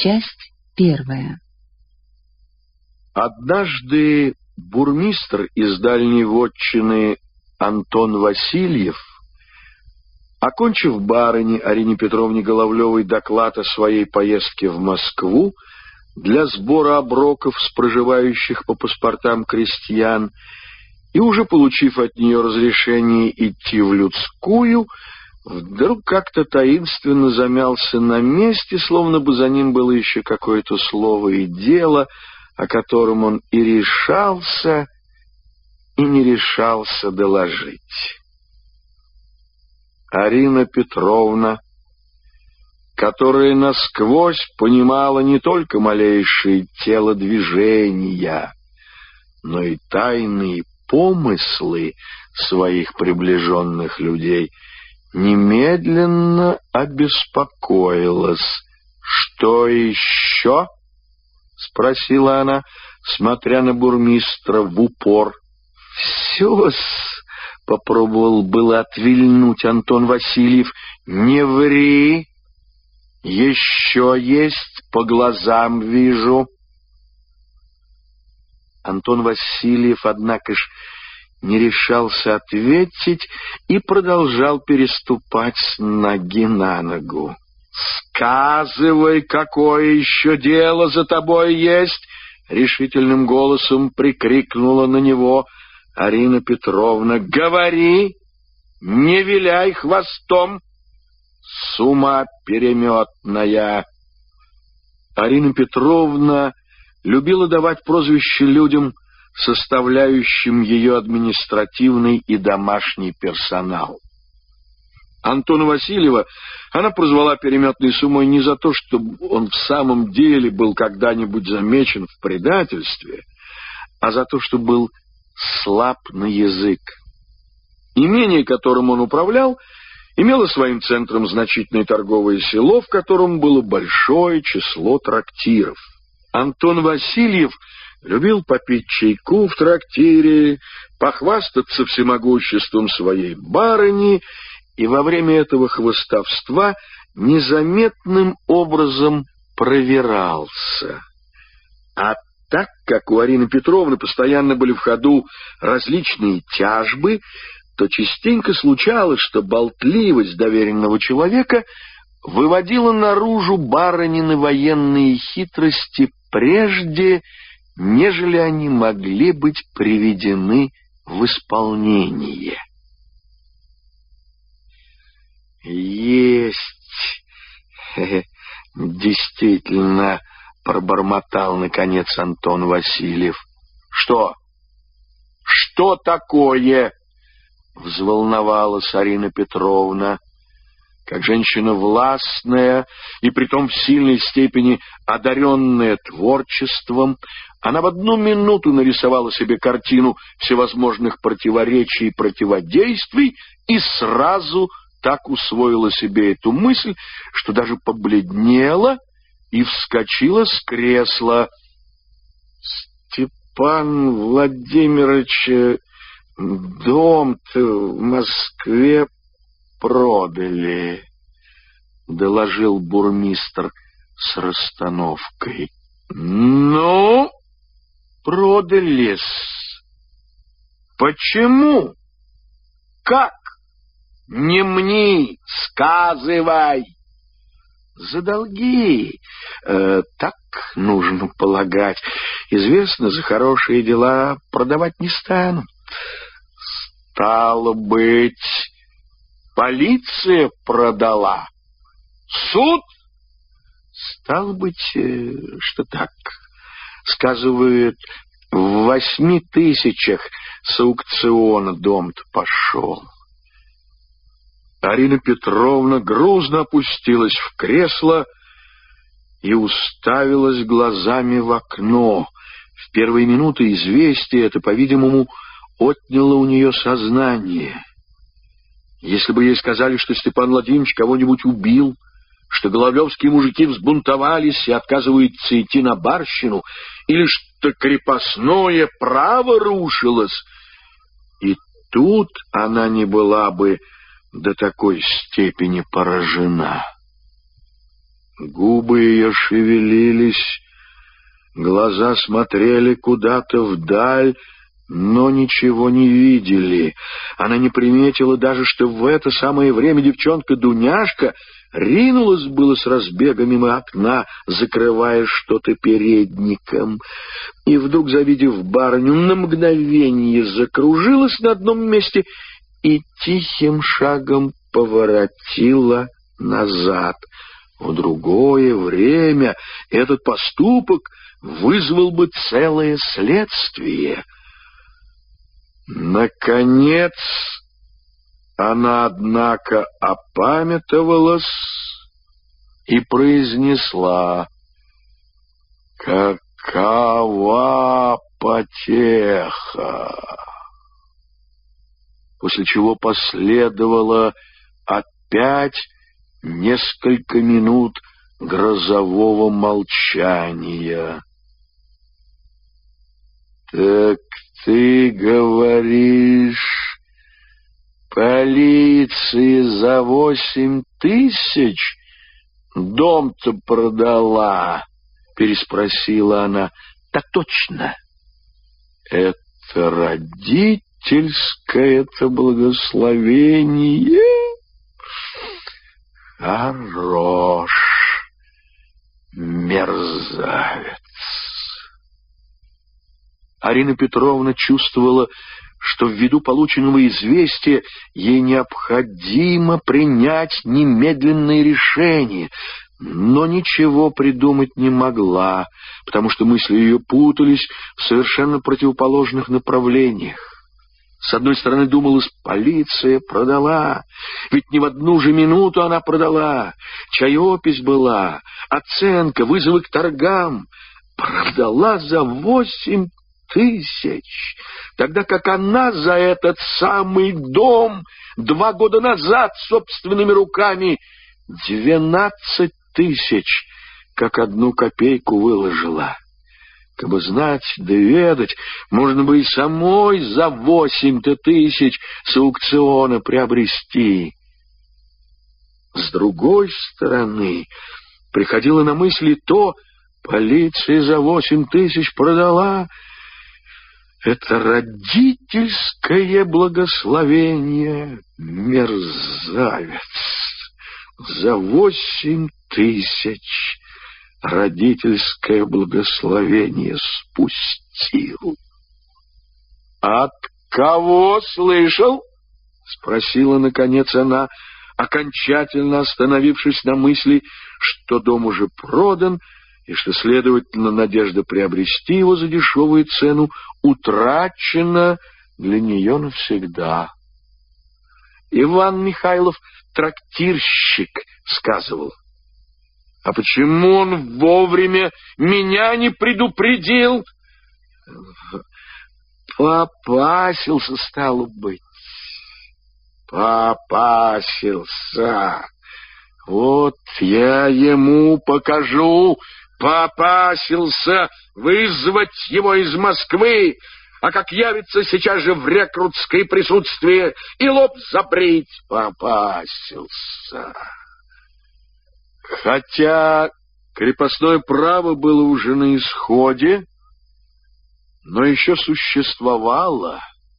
Часть первая. Однажды бурмистр из дальней вотчины Антон Васильев, окончив барыне Арине Петровне Головлевой доклад о своей поездке в Москву для сбора оброков с проживающих по паспортам крестьян и уже получив от нее разрешение идти в людскую, вдруг как-то таинственно замялся на месте, словно бы за ним было еще какое-то слово и дело, о котором он и решался, и не решался доложить. Арина Петровна, которая насквозь понимала не только малейшие телодвижения, но и тайные помыслы своих приближенных людей, немедленно обеспокоилась. «Что еще?» — спросила она, смотря на бурмистра в упор. «Все-с», — попробовал было отвильнуть Антон Васильев. «Не ври, еще есть, по глазам вижу». Антон Васильев, однако ж, не решался ответить и продолжал переступать с ноги на ногу. «Сказывай, какое еще дело за тобой есть!» — решительным голосом прикрикнула на него Арина Петровна. «Говори, не виляй хвостом, с ума переметная!» Арина Петровна любила давать прозвища людям, составляющим ее административный и домашний персонал. Антона Васильева она прозвала переметной сумой не за то, что он в самом деле был когда-нибудь замечен в предательстве, а за то, что был слаб на язык. Имение, которым он управлял, имело своим центром значительное торговое село, в котором было большое число трактиров. Антон Васильев любил попить чайку в трактире, похвастаться всемогуществом своей барыни и во время этого хвастовства незаметным образом провирался. А так как у Арины Петровны постоянно были в ходу различные тяжбы, то частенько случалось, что болтливость доверенного человека выводила наружу барынины военные хитрости прежде, нежели они могли быть приведены в исполнение. «Есть, действительно», — пробормотал, наконец, Антон Васильев. «Что? Что такое?» — взволновалась Арина Петровна. Как женщина властная и притом в сильной степени одаренная творчеством, она в одну минуту нарисовала себе картину всевозможных противоречий и противодействий и сразу так усвоила себе эту мысль, что даже побледнела и вскочила с кресла. «Степан Владимирович, дом-то в Москве продали», — доложил бурмистр с расстановкой. «Ну, продали-с. Почему? Как? Не мни, сказывай». «За долги. Так нужно полагать. Известно, за хорошие дела продавать не станут». «Стало быть, полиция продала? Суд?» «Стало быть, что так. Сказывают, в 8 000 с аукциона дом-то пошел». Арина Петровна грузно опустилась в кресло и уставилась глазами в окно. В первые минуты известие это, по-видимому, отняло у нее сознание. Если бы ей сказали, что Степан Владимирович кого-нибудь убил, что головлевские мужики взбунтовались и отказываются идти на барщину, или что крепостное право рушилось, и тут она не была бы до такой степени поражена. Губы ее шевелились, глаза смотрели куда-то вдаль, но ничего не видели. Она не приметила даже, что в это самое время девчонка Дуняшка ринулась было с разбега мимо окна, закрывая что-то передником, и вдруг, завидев барыню, на мгновение закружилась на одном месте и тихим шагом поворотила назад. В другое время этот поступок вызвал бы целое следствие. Наконец, она, однако, опамятовалась и произнесла: «Какова потеха!» После чего последовало опять несколько минут грозового молчания. «Так ты говоришь, полиции за 8 000 дом-то продала?» — переспросила она. «Так точно». «Это родительское-то благословение? Хорош, мерзавец». Арина Петровна чувствовала, что ввиду полученного известия ей необходимо принять немедленное решение, но ничего придумать не могла, потому что мысли ее путались в совершенно противоположных направлениях. С одной стороны, думалось, полиция продала, ведь не в одну же минуту она продала. Чаепись была, оценка, вызовы к торгам. Продала за 8 000, тогда как она за этот самый дом 2 года назад собственными руками 12 000, как 1 копейку выложила. Кабы знать да ведать, можно бы и самой за 8 000 с аукциона приобрести. С другой стороны, приходило на мысль то, полиция за 8 000 продала. Это родительское благословение, мерзавец. За 8 000 родительское благословение спустил. «От кого слышал?» — спросила, наконец, она, окончательно остановившись на мысли, что дом уже продан, и что, следовательно, надежда приобрести его за дешевую цену утрачена для нее навсегда. Иван Михайлов, трактирщик, сказывал. «А почему он вовремя меня не предупредил?» «Попасился, стало быть». «Попасился. Вот я ему покажу. Попасился вызвать его из Москвы, а как явится сейчас же в рекрутское присутствие и лоб забрить. Попасился». Хотя крепостное право было уже на исходе, но еще существовало.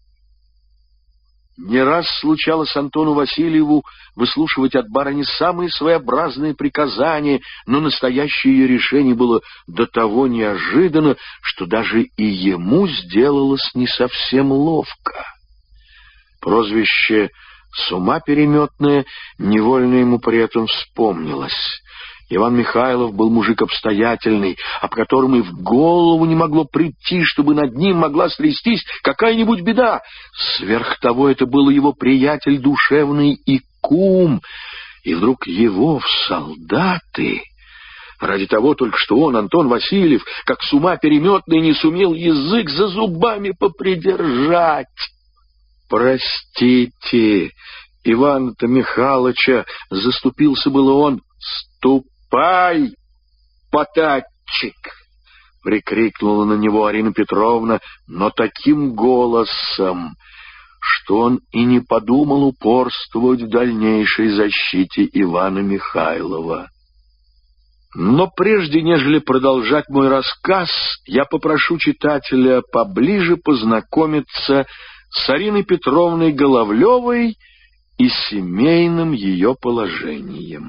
Не раз случалось Антону Васильеву выслушивать от барыни самые своеобразные приказания, но настоящее ее решение было до того неожиданно, что даже и ему сделалось не совсем ловко. Прозвище «С ума переметное» невольно ему при этом вспомнилось. Иван Михайлов был мужик обстоятельный, об котором и в голову не могло прийти, чтобы над ним могла стрястись какая-нибудь беда. Сверх того, это был его приятель душевный и кум, и вдруг его в солдаты. Ради того только, что он, Антон Васильев, как с ума переметный, не сумел язык за зубами попридержать. «Простите, Ивана-то Михалыча», — заступился было он. «Ступай, потатчик!» — прикрикнула на него Арина Петровна, но таким голосом, что он и не подумал упорствовать в дальнейшей защите Ивана Михайлова. Но прежде, нежели продолжать мой рассказ, я попрошу читателя поближе познакомиться с Ариной Петровной Головлевой и семейным ее положением.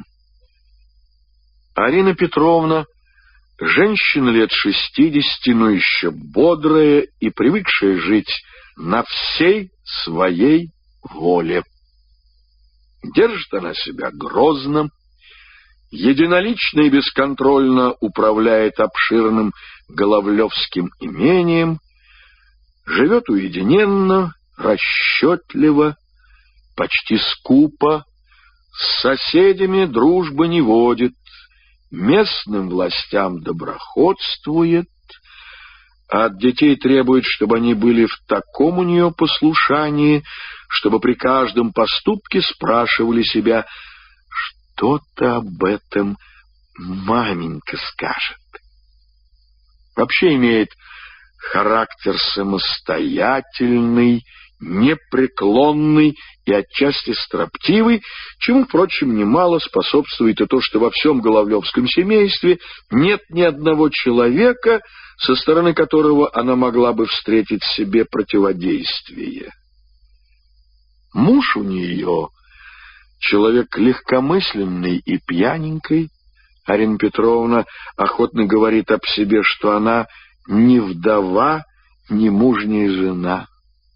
Арина Петровна, женщина лет 60, но еще бодрая и привыкшая жить на всей своей воле. Держит она себя грозно, единолично и бесконтрольно управляет обширным Головлевским имением, живет уединенно, расчетливо, почти скупо, с соседями дружбы не водит, местным властям доброходствует, а от детей требует, чтобы они были в таком у нее послушании, чтобы при каждом поступке спрашивали себя: что-то об этом маменька скажет. Вообще имеет характер самостоятельный, непреклонный и отчасти строптивый, чему, впрочем, немало способствует и то, что во всем Головлевском семействе нет ни одного человека, со стороны которого она могла бы встретить себе противодействие. Муж у нее человек легкомысленный и пьяненький. Арина Петровна охотно говорит об себе, что она не вдова, не мужняя жена.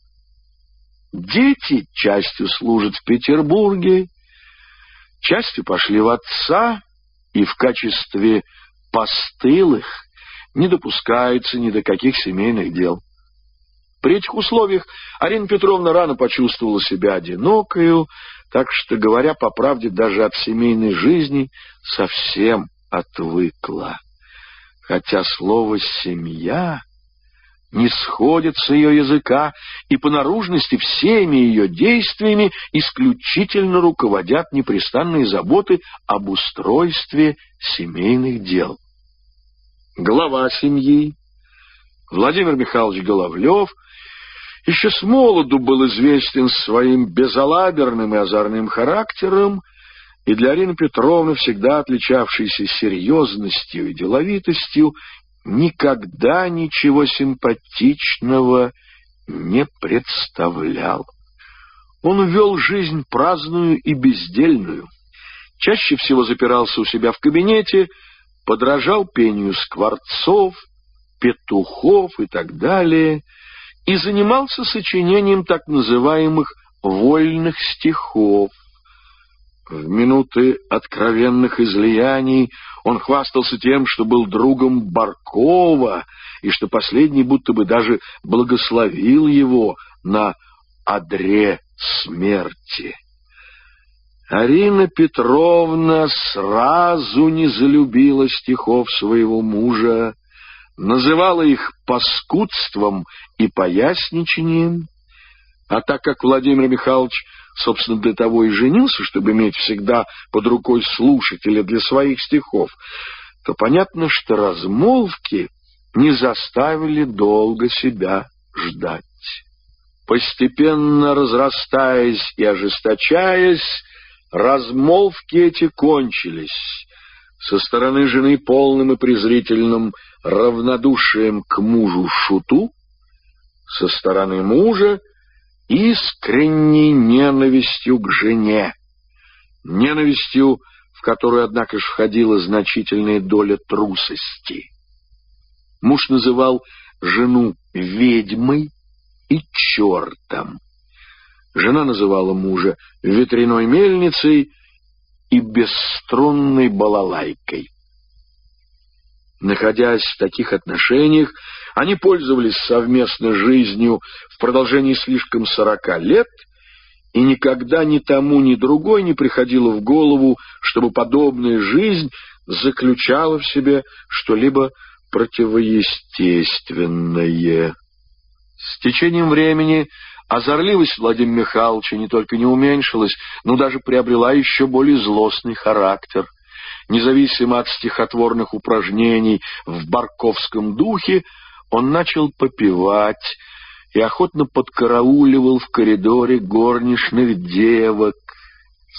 Дети частью служат в Петербурге, частью пошли в отца, и в качестве постылых не допускаются ни до каких семейных дел. При этих условиях Арина Петровна рано почувствовала себя одинокою, так что, говоря по правде, даже от семейной жизни совсем отвыкла. Хотя слово «семья» не сходит с ее языка, и по наружности всеми ее действиями исключительно руководят непрестанные заботы об устройстве семейных дел. Глава семьи, Владимир Михайлович Головлев, еще с молоду был известен своим безалаберным и озорным характером, и для Арины Петровны, всегда отличавшейся серьезностью и деловитостью, никогда ничего симпатичного не представлял. Он вел жизнь праздную и бездельную, чаще всего запирался у себя в кабинете, подражал пению скворцов, петухов и так далее, и занимался сочинением так называемых вольных стихов. В минуты откровенных излияний он хвастался тем, что был другом Баркова, и что последний будто бы даже благословил его на одре смерти. Арина Петровна сразу не залюбила стихов своего мужа, называла их паскудством и поясничанием, а так как Владимир Михайлович, собственно, для того и женился, чтобы иметь всегда под рукой слушателя для своих стихов, то понятно, что размолвки не заставили долго себя ждать. Постепенно разрастаясь и ожесточаясь, размолвки эти кончились. Со стороны жены полным и презрительным равнодушием к мужу-шуту, со стороны мужа искренней ненавистью к жене, ненавистью, в которую, однако же, входила значительная доля трусости. Муж называл жену ведьмой и чертом. Жена называла мужа ветряной мельницей и бесструнной балалайкой. Находясь в таких отношениях, они пользовались совместно жизнью в продолжении слишком 40 лет, и никогда ни тому, ни другой не приходило в голову, чтобы подобная жизнь заключала в себе что-либо противоестественное. С течением времени озорливость Владимира Михайловича не только не уменьшилась, но даже приобрела еще более злостный характер. Независимо от стихотворных упражнений в барковском духе, он начал попевать и охотно подкарауливал в коридоре горничных девок.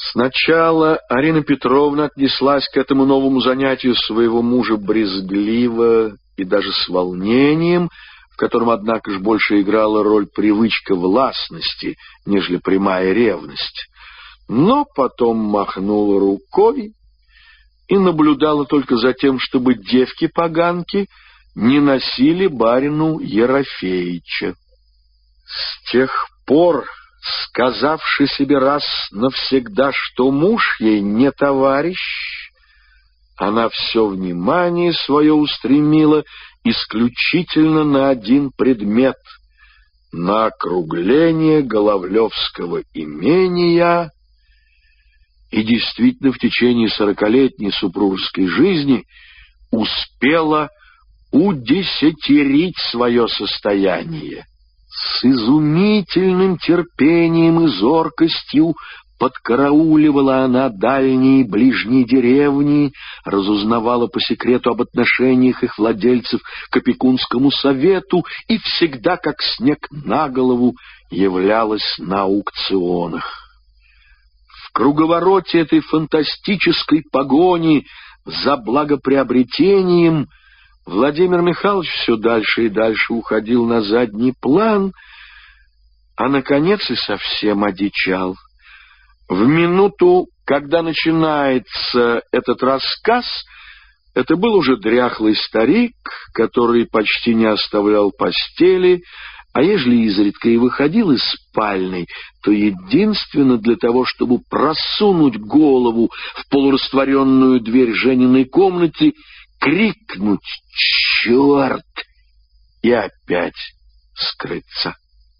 Сначала Арина Петровна отнеслась к этому новому занятию своего мужа брезгливо и даже с волнением, в котором, однако же, больше играла роль привычка властности, нежели прямая ревность. Но потом махнула рукой и наблюдала только за тем, чтобы девки-поганки не носили барину Ерофеича. С тех пор, сказавши себе раз навсегда, что муж ей не товарищ, она все внимание свое устремила исключительно на один предмет — на округление Головлевского имения, и действительно в течение 40-летней супружеской жизни успела удесятерить свое состояние. С изумительным терпением и зоркостью подкарауливала она дальние и ближние деревни, разузнавала по секрету об отношениях их владельцев к опекунскому совету и всегда, как снег на голову, являлась на аукционах. В круговороте этой фантастической погони за благоприобретением Владимир Михайлович все дальше и дальше уходил на задний план, а, наконец, и совсем одичал. В минуту, когда начинается этот рассказ, это был уже дряхлый старик, который почти не оставлял постели, а ежели изредка и выходил из спальни, то единственно для того, чтобы просунуть голову в полурастворенную дверь Жениной комнаты, крикнуть «Черт!» и опять скрыться.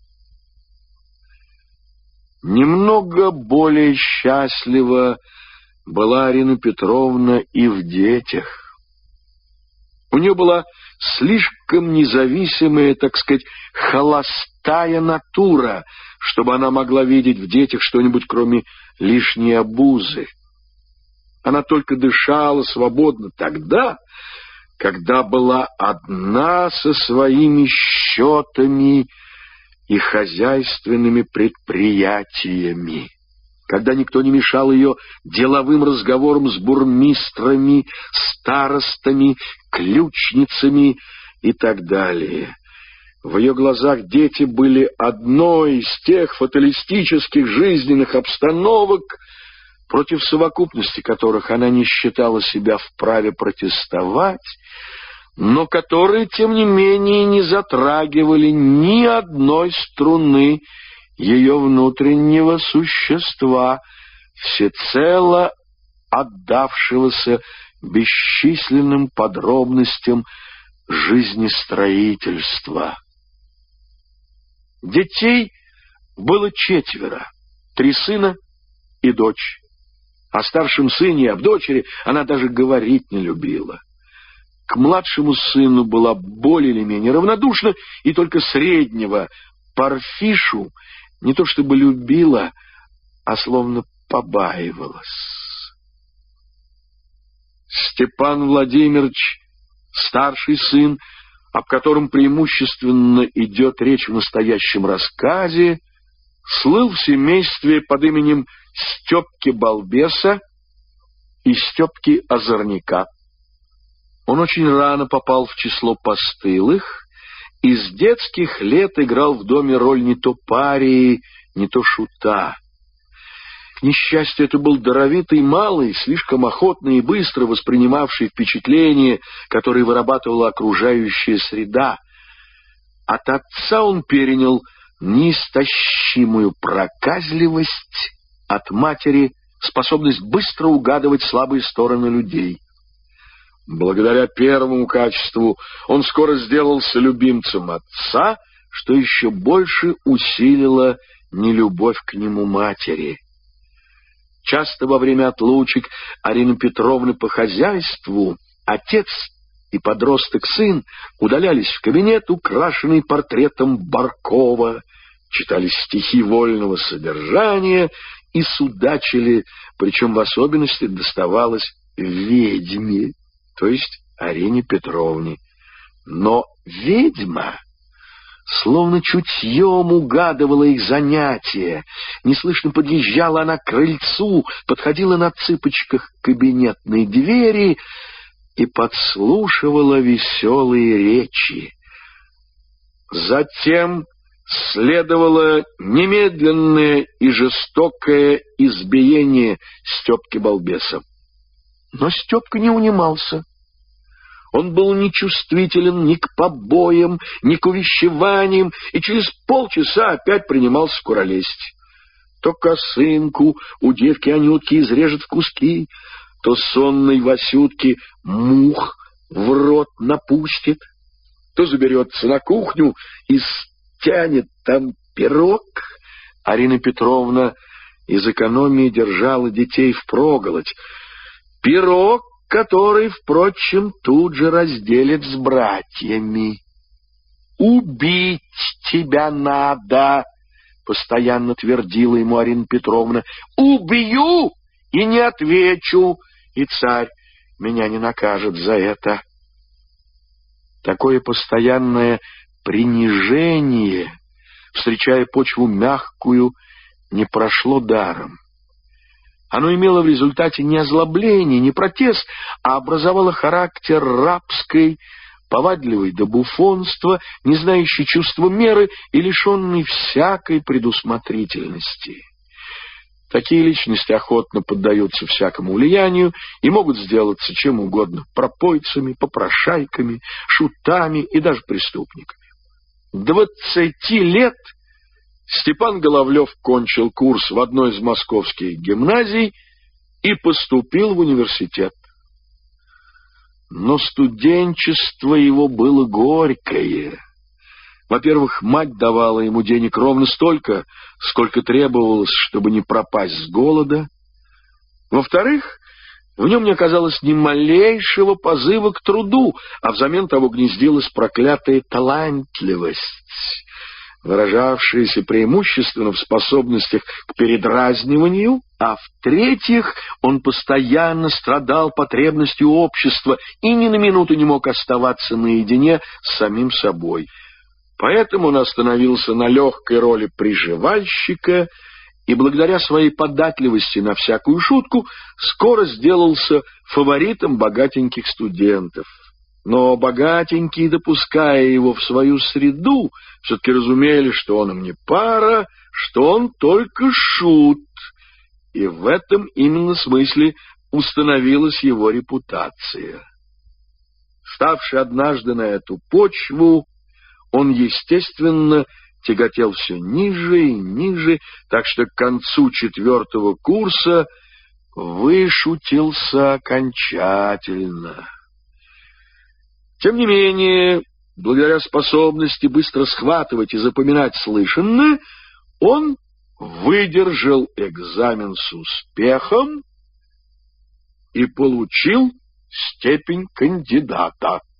Немного более счастлива была Арина Петровна и в детях. У нее была слишком независимая, так сказать, холостая натура, чтобы она могла видеть в детях что-нибудь, кроме лишней обузы. Она только дышала свободно тогда, когда была одна со своими счетами и хозяйственными предприятиями, когда никто не мешал ее деловым разговорам с бурмистрами, старостами, ключницами и так далее. В ее глазах дети были одной из тех фаталистических жизненных обстановок, против совокупности которых она не считала себя вправе протестовать, но которые, тем не менее, не затрагивали ни одной струны ее внутреннего существа, всецело отдавшегося бесчисленным подробностям жизнестроительства. Детей было 4, 3 сына и дочь. О старшем сыне и об дочери она даже говорить не любила. К младшему сыну была более или менее равнодушна, и только среднего, Парфишу, не то чтобы любила, а словно побаивалась. Степан Владимирович, старший сын, об котором преимущественно идет речь в настоящем рассказе, слыл в семействе под именем Степки-балбеса и Степки-озорника. Он очень рано попал в число постылых и с детских лет играл в доме роль не то парии, не то шута. К несчастью, это был даровитый малый, слишком охотно и быстро воспринимавший впечатления, которые вырабатывала окружающая среда. От отца он перенял неистощимую проказливость, от матери способность быстро угадывать слабые стороны людей. Благодаря первому качеству он скоро сделался любимцем отца, что еще больше усилило нелюбовь к нему матери. Часто во время отлучек Арины Петровны по хозяйству отец и подросток-сын удалялись в кабинет, украшенный портретом Баркова, читали стихи вольного содержания и судачили, причем в особенности доставалось ведьме, то есть Арине Петровне. Но ведьма словно чутьем угадывала их занятия. Неслышно подъезжала она к крыльцу, подходила на цыпочках к кабинетной двери и подслушивала веселые речи. Затем следовало немедленное и жестокое избиение Степки-балбеса. Но Степка не унимался. Он был нечувствителен ни к побоям, ни к увещеваниям, и через полчаса опять принимался куролесить. То косынку у девки Анютки изрежет в куски, то сонной Васютке мух в рот напустит, то заберется на кухню и стянет там пирог. Арина Петровна из экономии держала детей впроголодь. Пирог, который, впрочем, тут же разделит с братьями. «Убить тебя надо!» — постоянно твердила ему Арина Петровна. «Убью и не отвечу, и царь меня не накажет за это». Такое постоянное принижение, встречая почву мягкую, не прошло даром. Оно имело в результате не озлобление, не протест, а образовало характер рабской, повадливой до буфонства, не знающей чувства меры и лишенной всякой предусмотрительности. Такие личности охотно поддаются всякому влиянию и могут сделаться чем угодно — пропойцами, попрошайками, шутами и даже преступниками. 20 лет Степан Головлев кончил курс в одной из московских гимназий и поступил в университет. Но студенчество его было горькое. Во-первых, мать давала ему денег ровно столько, сколько требовалось, чтобы не пропасть с голода. Во-вторых, в нем не оказалось ни малейшего позыва к труду, а взамен того гнездилась проклятая талантливость, выражавшаяся преимущественно в способностях к передразниванию, а в-третьих, он постоянно страдал потребностью общества и ни на минуту не мог оставаться наедине с самим собой. Поэтому он остановился на легкой роли приживальщика и, благодаря своей податливости на всякую шутку, скоро сделался фаворитом богатеньких студентов. Но богатенькие, допуская его в свою среду, все-таки разумели, что он им не пара, что он только шут. И в этом именно смысле установилась его репутация. Вставший однажды на эту почву, он, естественно, тяготел все ниже и ниже, так что к концу 4-го курса вышутился окончательно. Тем не менее, благодаря способности быстро схватывать и запоминать слышанное, он выдержал экзамен с успехом и получил степень кандидата.